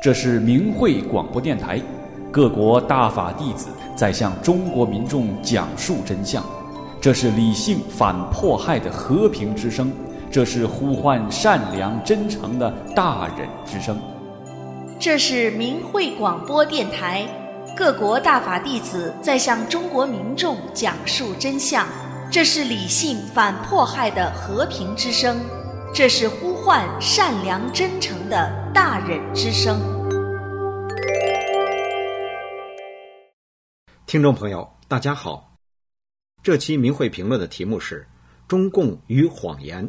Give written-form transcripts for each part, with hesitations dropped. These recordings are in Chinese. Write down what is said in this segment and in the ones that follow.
这是明慧广播电台，各国大法弟子在向中国民众讲述真相。这是理性反迫害的和平之声，这是呼唤善良真诚的大忍之声。 这是明慧广播电台，各国大法弟子在向中国民众讲述真相。这是理性反迫害的和平之声，这是呼唤善良真诚的大忍之声。 听众朋友，大家好。这期明慧评论的题目是中共与谎言。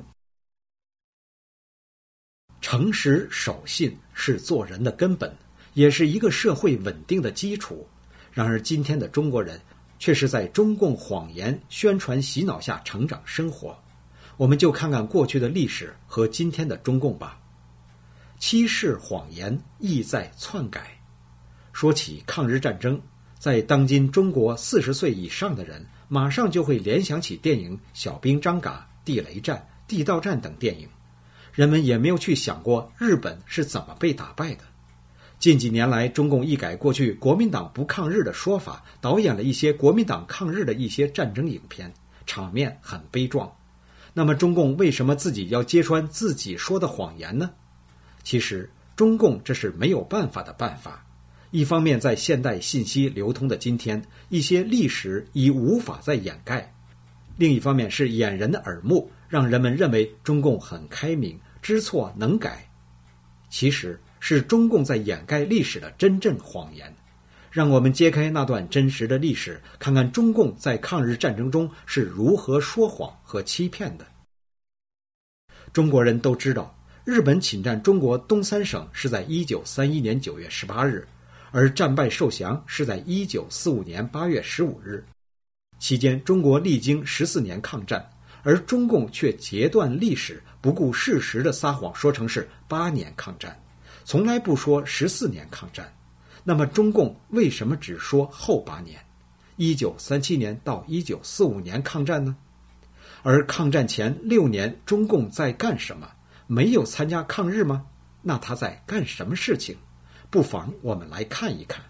诚实守信是做人的根本，也是一个社会稳定的基础。然而今天的中国人却是在中共谎言宣传洗脑下成长生活。我们就看看过去的历史和今天的中共吧。欺世谎言意在篡改。说起抗日战争，在当今中国40岁以上的人马上就会联想起电影《小兵张嘎》《地雷战》《地道战》等电影。人们也没有去想过日本是怎么被打败的。近几年来，中共一改过去国民党不抗日的说法，导演了一些国民党抗日的一些战争影片，场面很悲壮。那么中共为什么自己要揭穿自己说的谎言呢？其实中共这是没有办法的办法。一方面，在现代信息流通的今天，一些历史已无法再掩盖；另一方面是掩人的耳目，让人们认为中共很开明，知错能改。其实是中共在掩盖历史的真正谎言。让我们揭开那段真实的历史，看看中共在抗日战争中是如何说谎和欺骗的。中国人都知道，日本侵占中国东三省是在1931年9月18日，而战败受降是在1945年8月15日。期间中国历经14年抗战，而中共却截断历史，不顾事实的撒谎，说成是8年抗战，从来不说14年抗战。那么中共为什么只说后8年，1937年到1945年抗战呢？而抗战前6年中共在干什么？没有参加抗日吗？那他在干什么事情？不妨我们来看一看。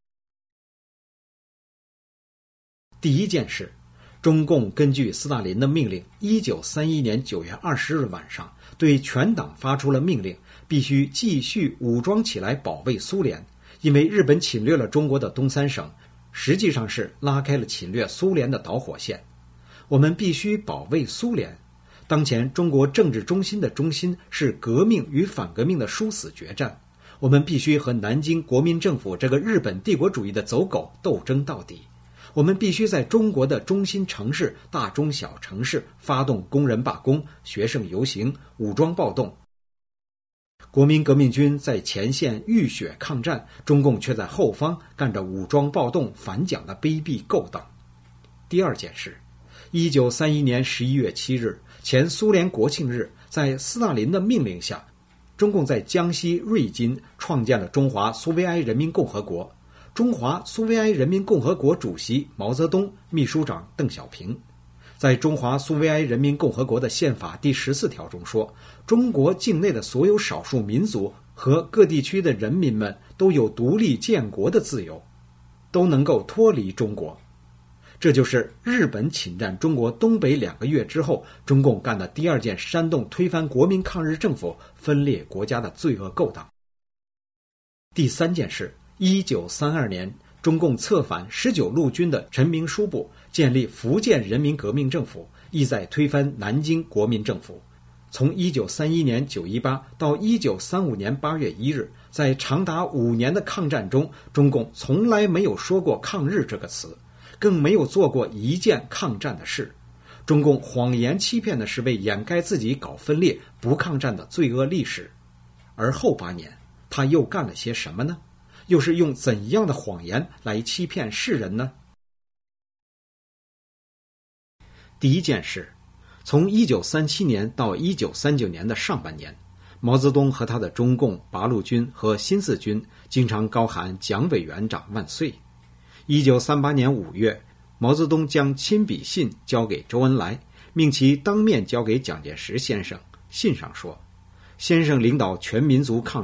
第一件事，中共根据斯大林的命令，1931年9月20日晚上对全党发出了命令，必须继续武装起来保卫苏联。因为日本侵略了中国的东三省，实际上是拉开了侵略苏联的导火线。我们必须保卫苏联。当前中国政治中心的中心是革命与反革命的殊死决战，我们必须和南京国民政府这个日本帝国主义的走狗斗争到底。我们必须在中国的中心城市、大中小城市发动工人罢工、学生游行、武装暴动。国民革命军在前线浴血抗战，中共却在后方干着武装暴动反蒋的卑鄙勾当。第二件事，1931年11月7日，前苏联国庆日，在斯大林的命令下，中共在江西瑞金创建了中华苏维埃人民共和国。中华苏维埃人民共和国主席毛泽东，秘书长邓小平。在中华苏维埃人民共和国的宪法第14条中说，中国境内的所有少数民族和各地区的人民们都有独立建国的自由，都能够脱离中国。这就是日本侵占中国东北2个月之后，中共干的第二件煽动推翻国民抗日政府、分裂国家的罪恶勾当。第三件事，1932年中共策反19路军的陈明书部，建立福建人民革命政府，意在推翻南京国民政府。从1931年9·18到1935年8月1日，在长达5年的抗战中，中共从来没有说过抗日这个词，更没有做过一件抗战的事。中共谎言欺骗的是为掩盖自己搞分裂、不抗战的罪恶历史。而后8年，他又干了些什么呢？又是用怎样的谎言来欺骗世人呢？第一件事，从1937年到1939年的上半年，毛泽东和他的中共八路军和新四军经常高喊蒋委员长万岁。1938年5月，毛泽东将亲笔信交给周恩来，命其当面交给蒋介石先生。信上说，先生领导全民族抗日，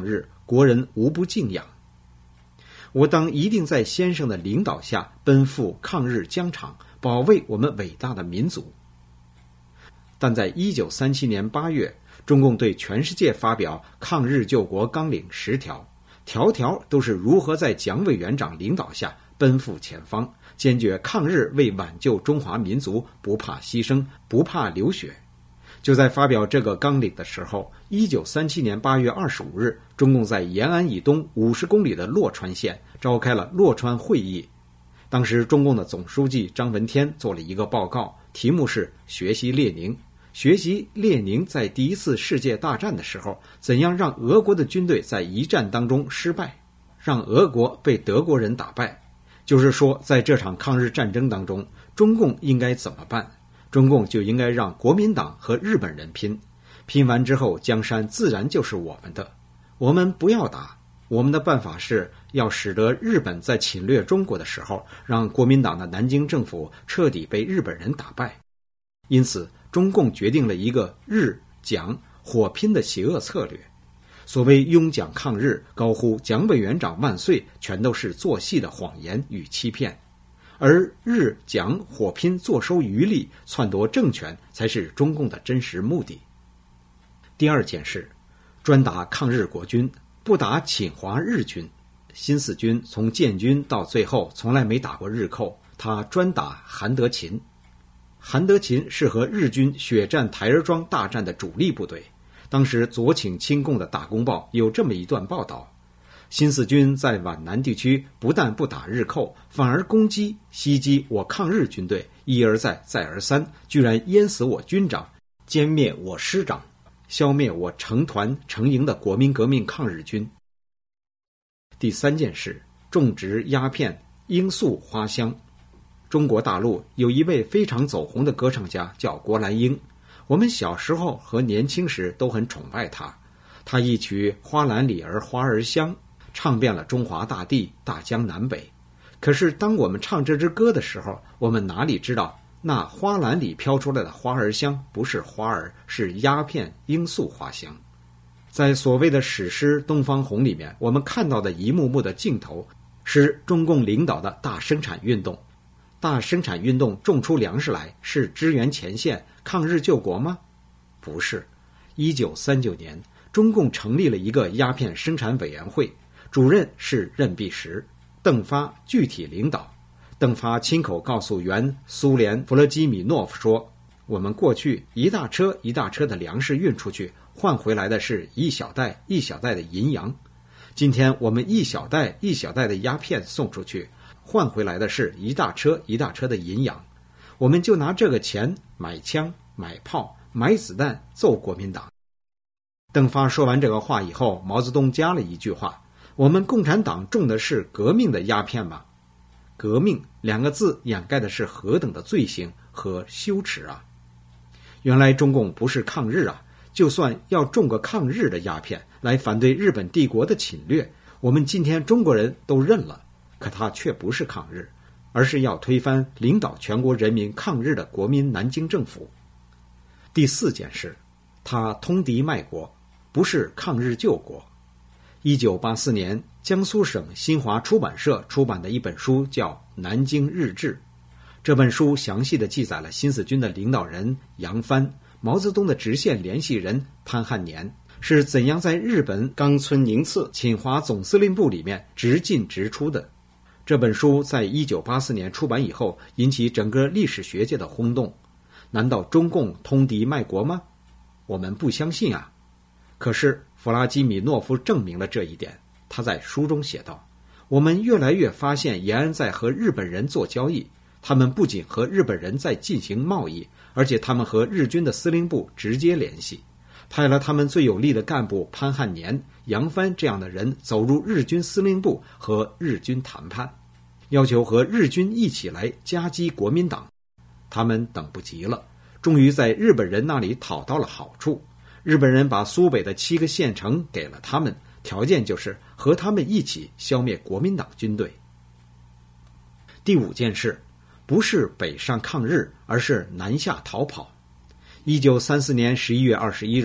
国人无不敬仰。我当一定在先生的领导下奔赴抗日疆场，保卫我们伟大的民族。但在1937年8月，中共对全世界发表抗日救国纲领10条，条条都是如何在蒋委员长领导下奔赴前方，坚决抗日，为挽救中华民族，不怕牺牲，不怕流血。就在发表这个纲领的时候，1937年8月25日，中共在延安以东50公里的洛川县召开了洛川会议。当时中共的总书记张闻天做了一个报告，题目是学习列宁，学习列宁在第一次世界大战的时候，怎样让俄国的军队在一战当中失败，让俄国被德国人打败。就是说，在这场抗日战争当中，中共应该怎么办？中共就应该让国民党和日本人拼，拼完之后，江山自然就是我们的。我们不要打，我们的办法是要使得日本在侵略中国的时候，让国民党的南京政府彻底被日本人打败。因此，中共决定了一个日蒋火拼的邪恶策略。所谓拥蒋抗日，高呼蒋委员长万岁，全都是做戏的谎言与欺骗。而日蒋火拼坐收渔利，篡夺政权，才是中共的真实目的。第二件事，专打抗日国军，不打侵华日军。新四军从建军到最后从来没打过日寇，他专打韩德勤。韩德勤是和日军血战台儿庄大战的主力部队。当时左倾亲共的大公报有这么一段报道，新四军在皖南地区不但不打日寇，反而攻击袭击我抗日军队，一而再再而三，居然淹死我军长，歼灭我师长，消灭我成团成营的国民革命抗日军。第三件事，种植鸦片，罂粟花香。中国大陆有一位非常走红的歌唱家叫郭兰英，我们小时候和年轻时都很崇拜他。他一曲《花篮里儿花儿香》唱遍了中华大地，大江南北。可是当我们唱这支歌的时候，我们哪里知道那花篮里飘出来的花儿香不是花儿，是鸦片罂粟花香。在所谓的史诗《东方红》里面，我们看到的一幕幕的镜头是中共领导的大生产运动。大生产运动种出粮食来，是支援前线抗日救国吗？不是。1939年，中共成立了一个鸦片生产委员会，主任是任弼时，邓发具体领导。邓发亲口告诉原苏联弗勒基米诺夫说，我们过去一大车一大车的粮食运出去，换回来的是一小袋一小袋的银洋。今天我们一小袋一小袋的鸦片送出去，换回来的是一大车一大车的银洋。我们就拿这个钱买枪买炮买子弹揍国民党。邓发说完这个话以后，毛泽东加了一句话，我们共产党种的是革命的鸦片吗？革命两个字掩盖的是何等的罪行和羞耻啊！原来中共不是抗日啊，就算要种个抗日的鸦片来反对日本帝国的侵略，我们今天中国人都认了，可他却不是抗日，而是要推翻领导全国人民抗日的国民南京政府。第四件事，他通敌卖国，不是抗日救国。1984年，江苏省新华出版社出版的一本书叫《南京日志》。这本书详细地记载了新四军的领导人杨帆、毛泽东的直线联系人潘汉年是怎样在日本冈村宁次侵华总司令部里面直进直出的。这本书在1984年出版以后，引起整个历史学界的轰动。难道中共通敌卖国吗？我们不相信啊。可是弗拉基米诺夫证明了这一点。他在书中写道，我们越来越发现延安在和日本人做交易，他们不仅和日本人在进行贸易，而且他们和日军的司令部直接联系，派了他们最有力的干部潘汉年、杨帆这样的人走入日军司令部和日军谈判，要求和日军一起来夹击国民党。他们等不及了，终于在日本人那里讨到了好处。日本人把苏北的7个县城给了他们，条件就是和他们一起消灭国民党军队。第五件事，不是北上抗日，而是南下逃跑。1934年11月21日，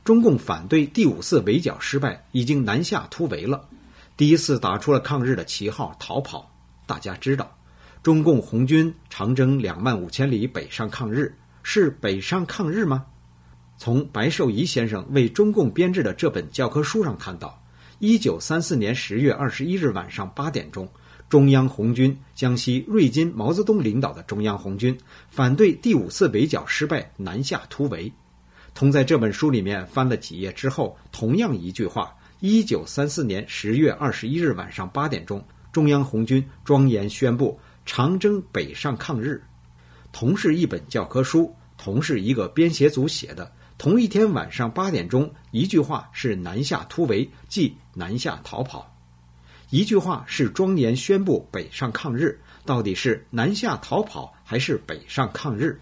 中共反对第5次围剿失败，已经南下突围了。第1次打出了抗日的旗号，逃跑。大家知道，中共红军长征25000里北上抗日，是北上抗日吗？从白寿仪先生为中共编制的这本教科书上看到，1934年10月21日晚上8点钟，中央红军江西瑞金毛泽东领导的中央红军反对第5次围剿失败，南下突围。同在这本书里面翻了几页之后，同样一句话，1934年10月21日晚上8点钟，中央红军庄严宣布长征北上抗日。同是一本教科书，同是一个编写组写的，同一天晚上8点钟，一句话是南下突围，即南下逃跑；一句话是庄严宣布北上抗日，到底是南下逃跑还是北上抗日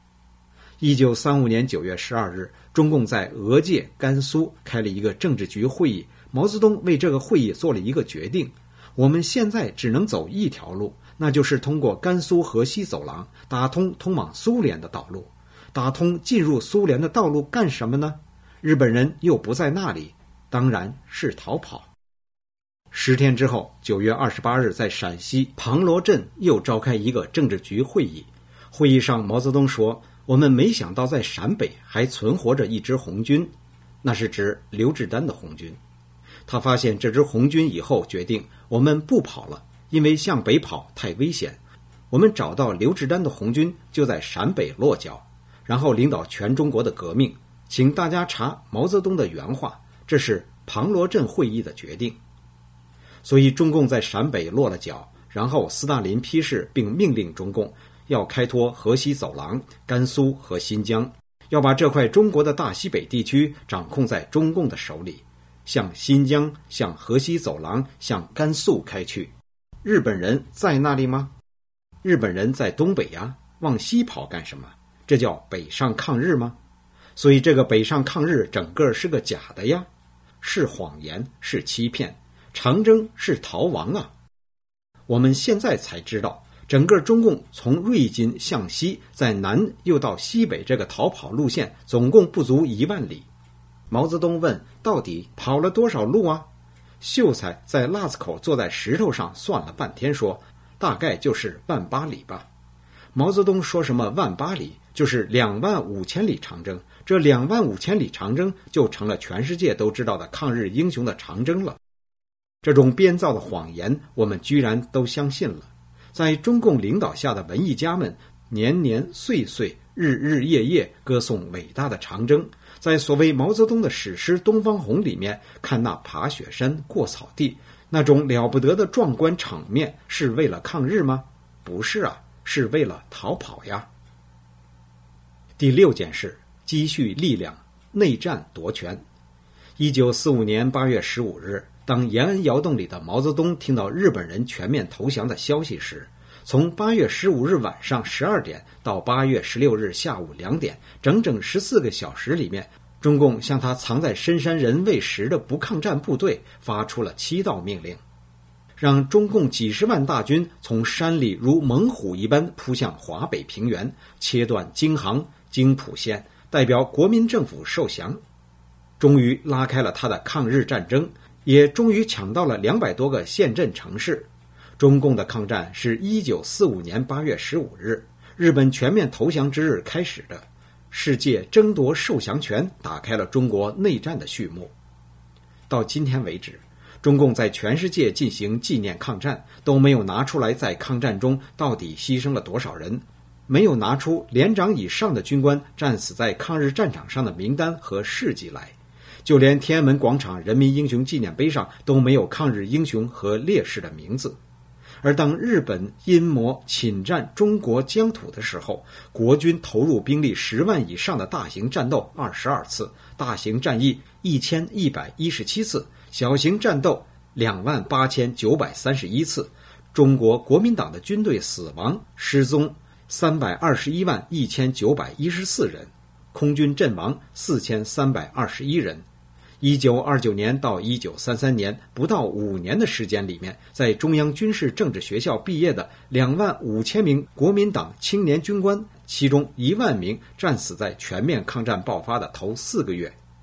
？1935年9月12日，中共在俄界、甘肃开了一个政治局会议，毛泽东为这个会议做了一个决定：我们现在只能走一条路，那就是通过甘肃河西走廊打通通往苏联的道路。打通进入苏联的道路干什么呢？日本人又不在那里，当然是逃跑。10天之后，9月28日，在陕西庞罗镇又召开一个政治局会议。会议上，毛泽东说：“我们没想到在陕北还存活着一支红军，那是指刘志丹的红军。他发现这支红军以后，决定我们不跑了，因为向北跑太危险。我们找到刘志丹的红军就在陕北落脚，然后领导全中国的革命。请大家查毛泽东的原话，这是庞罗镇会议的决定。所以中共在陕北落了脚，然后斯大林批示并命令中共要开拓河西走廊、甘肃和新疆，要把这块中国的大西北地区掌控在中共的手里，向新疆、向河西走廊、向甘肃开去。日本人在那里吗？日本人在东北呀，往西跑干什么？这叫北上抗日吗？所以这个北上抗日整个是个假的呀，是谎言，是欺骗。长征是逃亡啊！我们现在才知道，整个中共从瑞金向西，在南又到西北这个逃跑路线，总共不足1万里。毛泽东问：到底跑了多少路啊？秀才在腊子口坐在石头上算了半天，说：大概就是18000里吧。毛泽东说什么18000里，就是25000里长征。这25000里长征就成了全世界都知道的抗日英雄的长征了。这种编造的谎言，我们居然都相信了。在中共领导下的文艺家们，年年岁岁、日日夜夜歌颂伟大的长征。在所谓毛泽东的史诗《东方红》里面，看那爬雪山、过草地，那种了不得的壮观场面，是为了抗日吗？不是啊，是为了逃跑呀。第6件事，积蓄力量，内战夺权。1945年8月15日，当延安窑洞里的毛泽东听到日本人全面投降的消息时，从8月15日晚上12点到8月16日下午2点，整整14个小时里面，中共向他藏在深山人未识的不抗战部队发出了7道命令，让中共几十万大军从山里如猛虎一般扑向华北平原，切断京杭、京浦线，代表国民政府受降，终于拉开了他的抗日战争，也终于抢到了200多个县镇城市。中共的抗战是1945年8月15日，日本全面投降之日开始的。世界争夺受降权，打开了中国内战的序幕。到今天为止，中共在全世界进行纪念抗战，都没有拿出来在抗战中到底牺牲了多少人，没有拿出连长以上的军官战死在抗日战场上的名单和事迹来。就连天安门广场人民英雄纪念碑上都没有抗日英雄和烈士的名字。而当日本阴谋侵占中国疆土的时候，国军投入兵力10万以上的大型战斗22次，大型战役1117次，小型战斗28931次。中国国民党的军队死亡失踪3211914人，空军阵亡4321人。1929年到1933年不到5年的时间里面，在中央军事政治学校毕业的25000名国民党青年军官，其中1万名战死在全面抗战爆发的头4个月。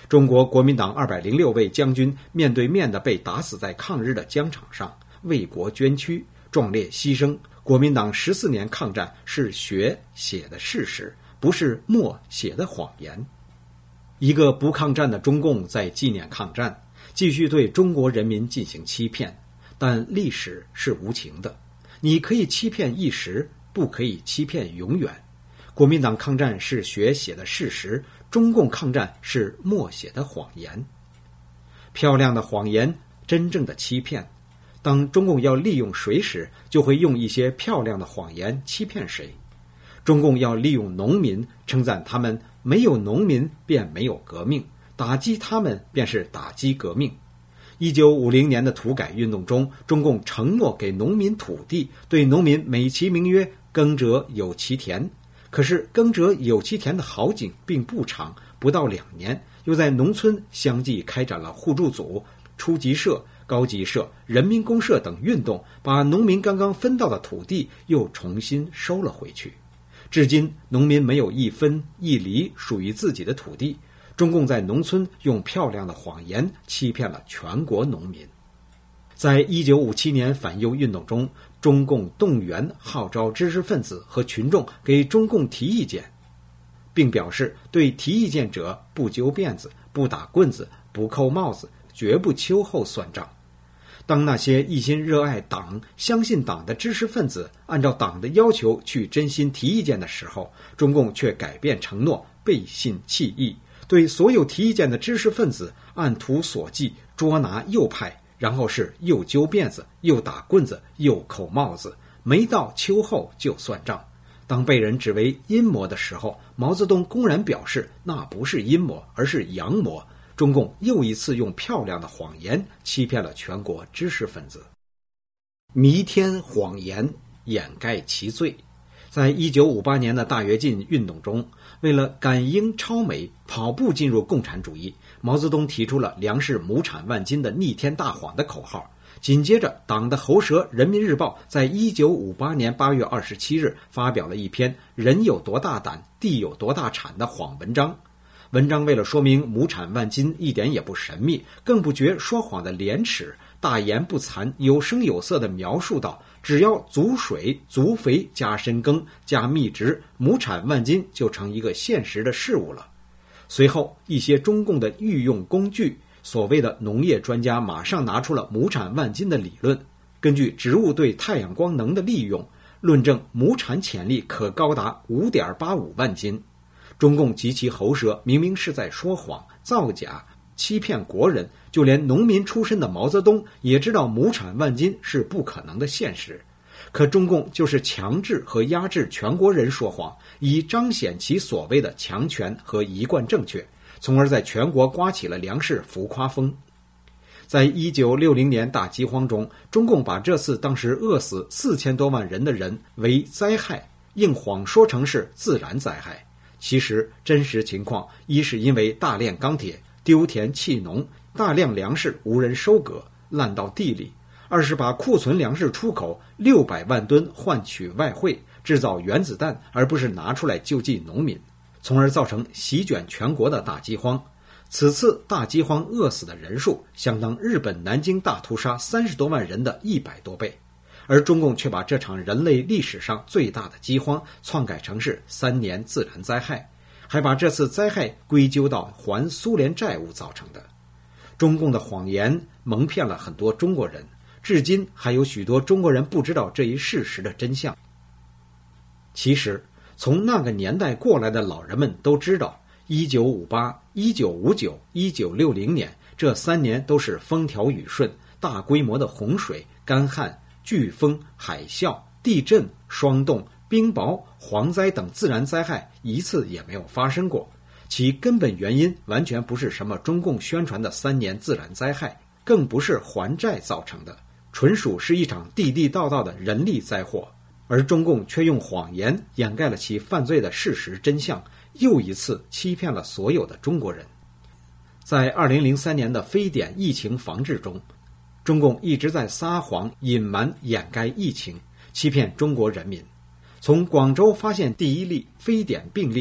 中国国民党206位将军面对面地被打死在抗日的疆场上，为国捐躯，壮烈牺牲。国民党14年抗战是血写的事实，不是墨写的谎言。一个不抗战的中共在纪念抗战，继续对中国人民进行欺骗，但历史是无情的，你可以欺骗一时，不可以欺骗永远。国民党抗战是血写的事实，中共抗战是默写的谎言。漂亮的谎言，真正的欺骗。当中共要利用谁时，就会用一些漂亮的谎言欺骗谁。中共要利用农民，称赞他们没有农民便没有革命，打击他们便是打击革命。1950年的土改运动中，中共承诺给农民土地，对农民美其名曰耕者有其田。可是耕者有其田的好景并不长，不到2年，又在农村相继开展了互助组、初级社、高级社、人民公社等运动，把农民刚刚分到的土地又重新收了回去。至今农民没有一分一厘属于自己的土地，中共在农村用漂亮的谎言欺骗了全国农民。在1957年反右运动中，中共动员号召知识分子和群众给中共提意见，并表示对提意见者不揪辫子、不打棍子、不扣帽子，绝不秋后算账。当那些一心热爱党、相信党的知识分子按照党的要求去真心提意见的时候，中共却改变承诺，背信弃义，对所有提意见的知识分子按图索骥，捉拿右派，然后是又揪辫子，又打棍子，又扣帽子，没到秋后就算账。当被人指为阴谋的时候，毛泽东公然表示那不是阴谋，而是阳谋。中共又一次用漂亮的谎言欺骗了全国知识分子，弥天谎言掩盖其罪。在1958年的大跃进运动中，为了赶英超美，跑步进入共产主义，毛泽东提出了粮食亩产万斤的逆天大谎的口号。紧接着，党的喉舌《人民日报》在1958年8月27日发表了一篇人有多大胆，地有多大产的谎文章。文章为了说明亩产万斤一点也不神秘，更不觉说谎的廉耻，大言不惭、有声有色地描述道，只要足水、足肥加深耕加密植，亩产万斤就成一个现实的事物了。随后，一些中共的御用工具，所谓的农业专家马上拿出了亩产万斤的理论，根据植物对太阳光能的利用，论证亩产潜力可高达 5.85 万斤。中共及其喉舌明明是在说谎、造假、欺骗国人，就连农民出身的毛泽东也知道亩产万斤是不可能的现实。可中共就是强制和压制全国人说谎，以彰显其所谓的强权和一贯正确，从而在全国刮起了粮食浮夸风。在1960年大饥荒中，中共把这次当时饿死4000多万人的人为灾害，硬谎说成是自然灾害。其实真实情况，一是因为大炼钢铁、丢田弃农，大量粮食无人收割，烂到地里；二是把库存粮食出口600万吨换取外汇，制造原子弹，而不是拿出来救济农民，从而造成席卷全国的大饥荒。此次大饥荒饿死的人数相当日本南京大屠杀30多万人的100多倍。而中共却把这场人类历史上最大的饥荒篡改成是3年自然灾害，还把这次灾害归咎到还苏联债务造成的。中共的谎言蒙骗了很多中国人，至今还有许多中国人不知道这一事实的真相。其实，从那个年代过来的老人们都知道，1958、1959、1960年这3年都是风调雨顺，大规模的洪水、干旱、飓风、海啸、地震、霜冻、冰雹、蝗灾等自然灾害一次也没有发生过。其根本原因完全不是什么中共宣传的3年自然灾害，更不是还债造成的，纯属是一场地地道道的人力灾祸。而中共却用谎言掩盖了其犯罪的事实真相，又一次欺骗了所有的中国人。在2003年的非典疫情防治中，中共一直在撒谎、隐瞒、掩盖疫情，欺骗中国人民。从广州发现第一例非典病例，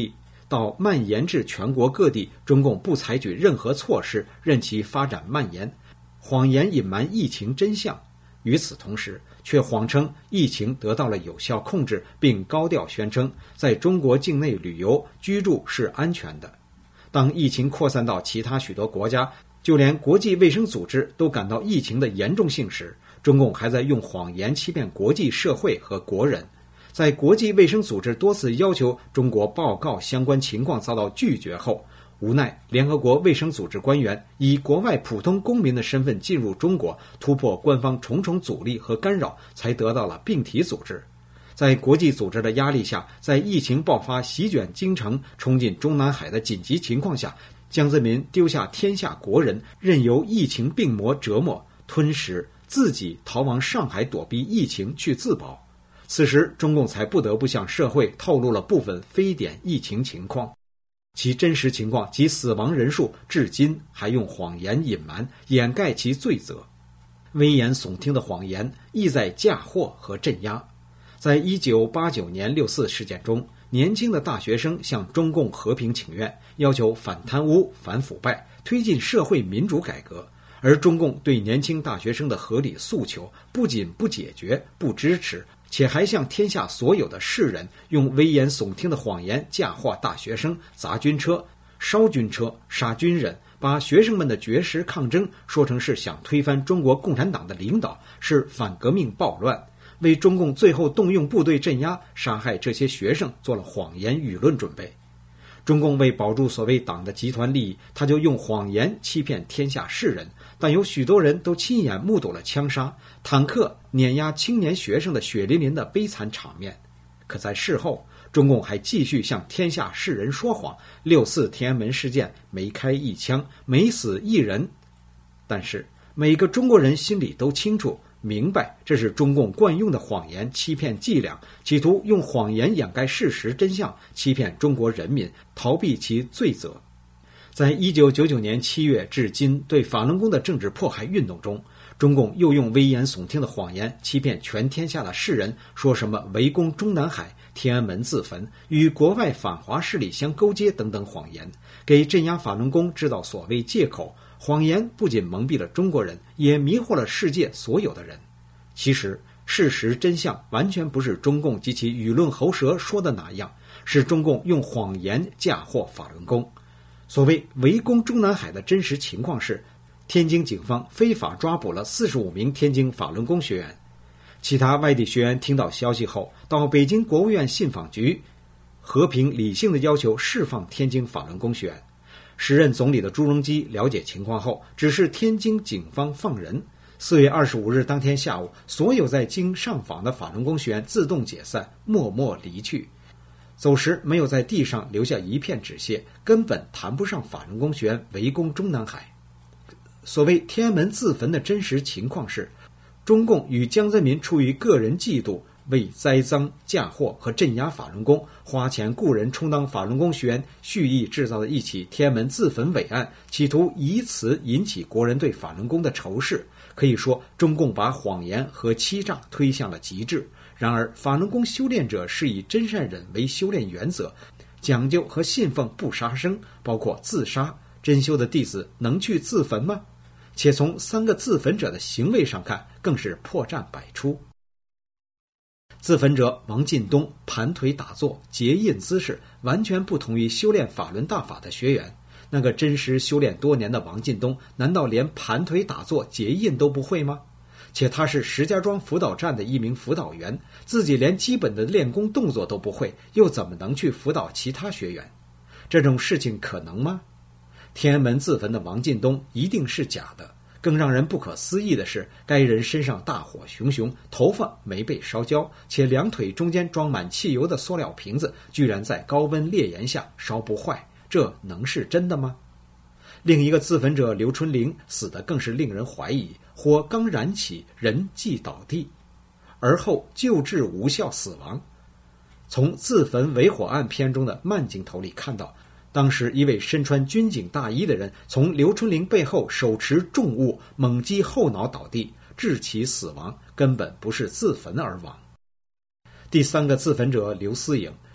到蔓延至全国各地，中共不采取任何措施，任其发展蔓延，谎言隐瞒疫情真相。与此同时，却谎称疫情得到了有效控制，并高调宣称在中国境内旅游、居住是安全的。当疫情扩散到其他许多国家，就连国际卫生组织都感到疫情的严重性时，中共还在用谎言欺骗国际社会和国人。在国际卫生组织多次要求中国报告相关情况遭到拒绝后，无奈联合国卫生组织官员以国外普通公民的身份进入中国，突破官方重重阻力和干扰，才得到了病体组织。在国际组织的压力下，在疫情爆发、席卷京城、冲进中南海的紧急情况下，江泽民丢下天下国人，任由疫情病魔折磨吞噬，自己逃往上海躲避疫情去自保。此时中共才不得不向社会透露了部分非典疫情情况，其真实情况及死亡人数至今还用谎言隐瞒，掩盖其罪责。危言耸听的谎言意在嫁祸和镇压。在1989年6四事件中，年轻的大学生向中共和平请愿，要求反贪污、反腐败，推进社会民主改革。而中共对年轻大学生的合理诉求不仅不解决、不支持，且还向天下所有的世人用危言耸听的谎言嫁祸大学生，砸军车、烧军车、杀军人，把学生们的绝食抗争说成是想推翻中国共产党的领导，是反革命暴乱，为中共最后动用部队镇压、杀害这些学生做了谎言舆论准备。中共为保住所谓党的集团利益，他就用谎言欺骗天下世人，但有许多人都亲眼目睹了枪杀、坦克碾压青年学生的血淋淋的悲惨场面。可在事后，中共还继续向天下世人说谎，6四天安门事件没开一枪，没死一人。但是每个中国人心里都清楚明白，这是中共惯用的谎言欺骗伎俩，企图用谎言掩盖事实真相，欺骗中国人民，逃避其罪责。在1999年7月至今对法轮功的政治迫害运动中，中共又用危言耸听的谎言欺骗全天下的世人，说什么围攻中南海、天安门自焚、与国外反华势力相勾结等等谎言，给镇压法轮功制造所谓借口。谎言不仅蒙蔽了中国人，也迷惑了世界所有的人。其实事实真相完全不是中共及其舆论喉舌说的那样，是中共用谎言嫁祸法轮功。所谓围攻中南海的真实情况是，天津警方非法抓捕了45名天津法轮功学员，其他外地学员听到消息后，到北京国务院信访局和平理性的要求释放天津法轮功学员。时任总理的朱镕基了解情况后，指示天津警方放人。4月25日当天下午，所有在京上访的法轮功学员自动解散，默默离去。走时没有在地上留下一片纸屑，根本谈不上法轮功学员围攻中南海。所谓天安门自焚的真实情况是，中共与江泽民出于个人嫉妒，为栽赃、嫁祸和镇压法轮功，花钱雇人充当法轮功学员，蓄意制造了一起天安门自焚伪案，企图以此引起国人对法轮功的仇视。可以说，中共把谎言和欺诈推向了极致。然而，法轮功修炼者是以真善忍为修炼原则，讲究和信奉不杀生，包括自杀。真修的弟子能去自焚吗？且从3个自焚者的行为上看，更是破绽百出。自焚者王进东盘腿打坐，结印姿势完全不同于修炼法轮大法的学员。那个真实修炼多年的王进东，难道连盘腿打坐、结印都不会吗？且他是石家庄辅导站的一名辅导员，自己连基本的练功动作都不会，又怎么能去辅导其他学员？这种事情可能吗？天安门自焚的王进东一定是假的。更让人不可思议的是，该人身上大火熊熊，头发没被烧焦，且两腿中间装满汽油的塑料瓶子居然在高温烈焰下烧不坏，这能是真的吗？另一个自焚者刘春玲死得更是令人怀疑，火刚燃起，人即倒地，而后救治无效死亡。从自焚围火案片中的慢镜头里看到，当时一位身穿军警大衣的人从刘春玲背后手持重物猛击后脑倒地，致其死亡，根本不是自焚而亡。第3个自焚者刘思颖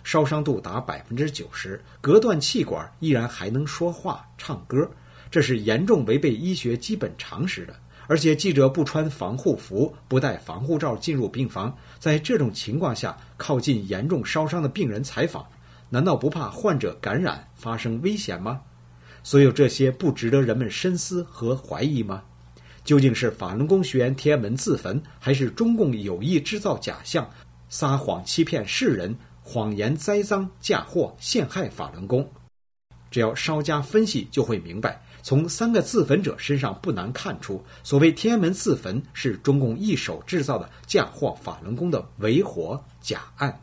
烧伤度达 90%， 隔断气管依然还能说话唱歌，这是严重违背医学基本常识的。而且记者不穿防护服，不戴防护罩进入病房，在这种情况下靠近严重烧伤的病人采访，难道不怕患者感染发生危险吗？所有这些不值得人们深思和怀疑吗？究竟是法轮功学员天安门自焚，还是中共有意制造假象，撒谎欺骗世人，谎言栽赃嫁祸，陷害法轮功？只要稍加分析就会明白，从3个自焚者身上不难看出，所谓天安门自焚是中共一手制造的嫁祸法轮功的伪火假案。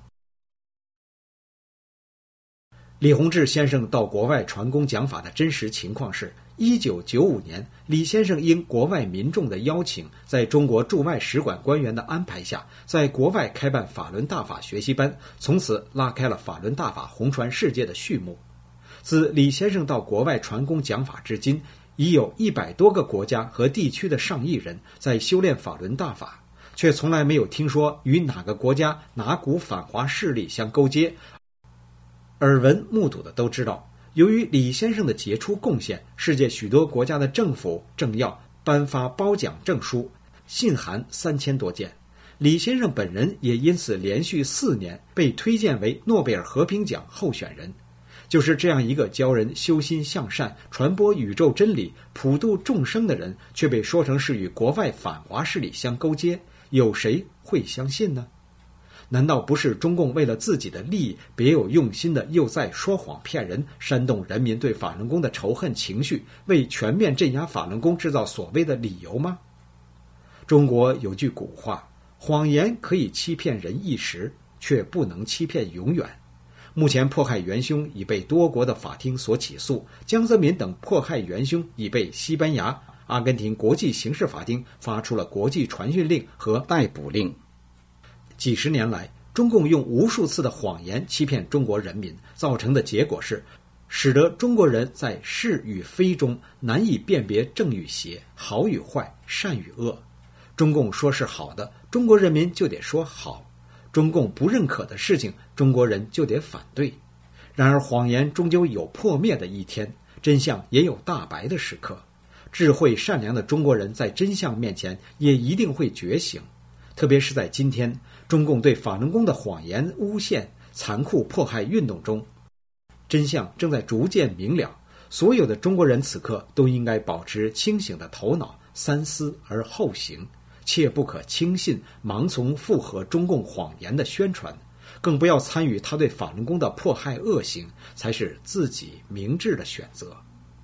李洪志先生到国外传功讲法的真实情况是，1995年，李先生应国外民众的邀请，在中国驻外使馆官员的安排下，在国外开办法轮大法学习班，从此拉开了法轮大法红传世界的序幕。自李先生到国外传功讲法至今，已有100多个国家和地区的上亿人在修炼法轮大法，却从来没有听说与哪个国家哪股反华势力相勾结。耳闻目睹的都知道，由于李先生的杰出贡献，世界许多国家的政府政要颁发褒奖证书，信函3000多件。李先生本人也因此连续4年被推荐为诺贝尔和平奖候选人。就是这样一个教人修心向善、传播宇宙真理、普度众生的人，却被说成是与国外反华势力相勾结，有谁会相信呢？难道不是中共为了自己的利益，别有用心的又在说谎骗人，煽动人民对法轮功的仇恨情绪，为全面镇压法轮功制造所谓的理由吗？中国有句古话，谎言可以欺骗人一时，却不能欺骗永远。目前迫害元凶已被多国的法庭所起诉，江泽民等迫害元凶已被西班牙、阿根廷国际刑事法庭发出了国际传讯令和逮捕令。几十年来，中共用无数次的谎言欺骗中国人民，造成的结果是，使得中国人在是与非中难以辨别正与邪、好与坏、善与恶。中共说是好的，中国人民就得说好；中共不认可的事情，中国人就得反对。然而谎言终究有破灭的一天，真相也有大白的时刻。智慧善良的中国人在真相面前也一定会觉醒。特别是在今天，中共对法轮功的谎言诬陷、残酷迫害运动中，真相正在逐渐明了。所有的中国人此刻都应该保持清醒的头脑，三思而后行，切不可轻信、盲从附和中共谎言的宣传，更不要参与他对法轮功的迫害恶行，才是自己明智的选择。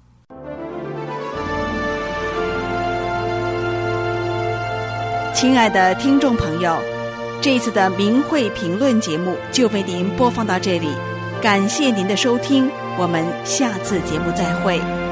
亲爱的听众朋友，这一次的明慧评论节目就为您播放到这里，感谢您的收听，我们下次节目再会。